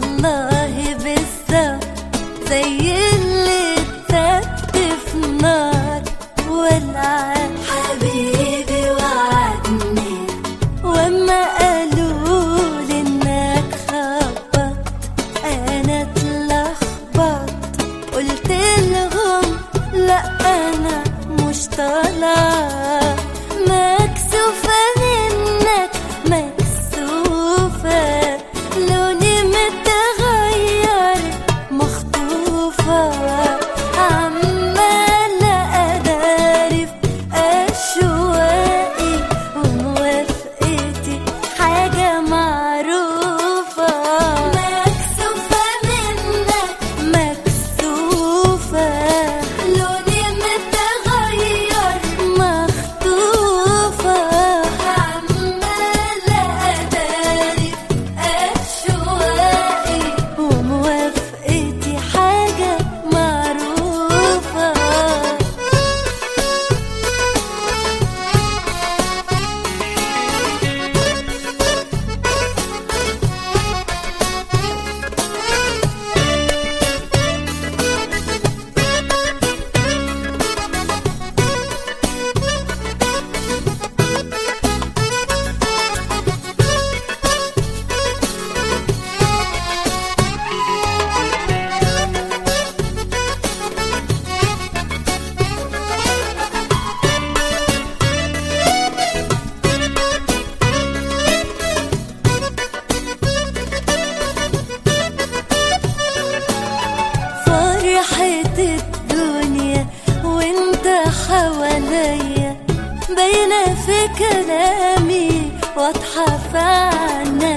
والله بالظبط زي اللي اتثبت في نار ولعان. حبيبي وعدني وما قالولي انك خبط انا اتلخبط، قلتلهم لا انا مش طالعة، مكسوفة منك مكسوفة، لوني متغير مخطوفة، عمالة أداري في أشواقي وموافقتي حاجة معروفة. مكسوفة منك مكسوفة، لوني متغير مخطوفة، عمالة أداري في أشواقي وموافقتي حاجة معروفة. فرحة الدنيا وانت حواليا، باينة في كلامي واضحة في عينيا.